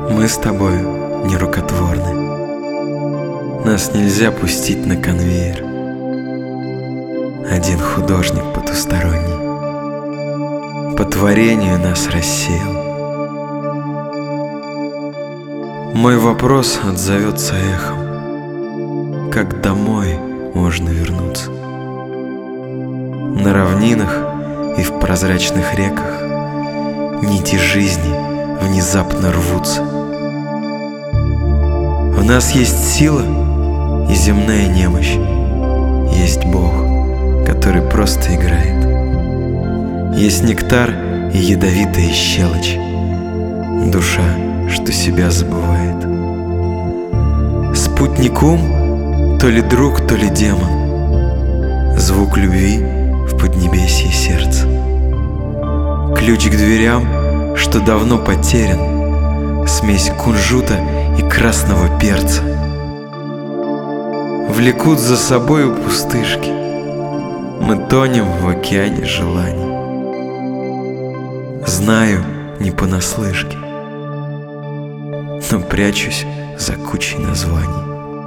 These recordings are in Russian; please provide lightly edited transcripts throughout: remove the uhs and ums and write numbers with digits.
Мы с тобою не рукотворны. Нас нельзя пустить на конвейер. Один художник потусторонний по творению нас рассеял. Мой вопрос отзовется эхом: как домой можно вернуться? На равнинах и в прозрачных реках нити жизни внезапно рвутся. В нас есть сила и земная немощь. Есть Бог, который просто играет. Есть нектар и ядовитая щелочь. Душа, что себя забывает. Спутник ум, то ли друг, то ли демон. Звук любви в поднебесье сердца. Ключ к дверям, что давно потерян. Смесь кунжута и красного перца. Влекут за собою пустышки. Мы тонем в океане желаний. Знаю не понаслышке, но прячусь за кучей названий.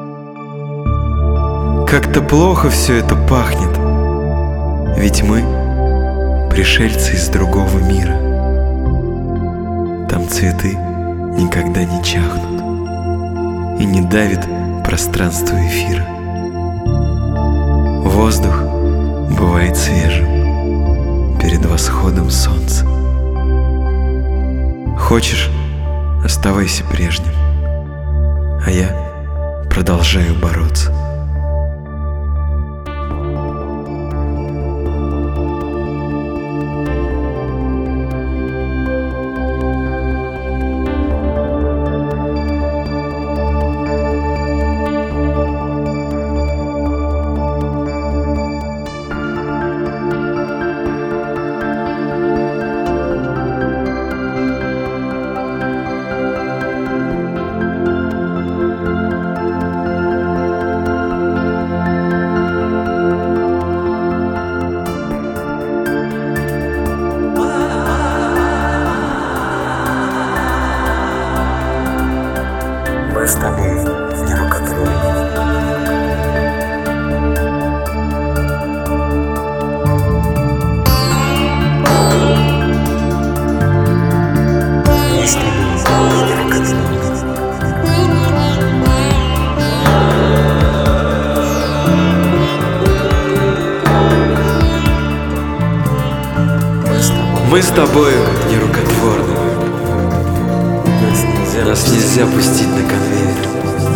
Как-то плохо все это пахнет, ведь мы пришельцы из другого мира. Там цветы никогда не чахнут и не давит пространство эфира. Воздух бывает свежим перед восходом солнца. Хочешь, оставайся прежним, а я продолжаю бороться. Мы с тобой не рукотворны. Мы с тобой не рукотворны. Мы с тобой не рукотворны. Нас нельзя пустить на конвейер.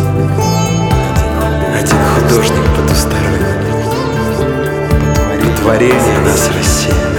Один художник потусторонний по творению нас рассеял.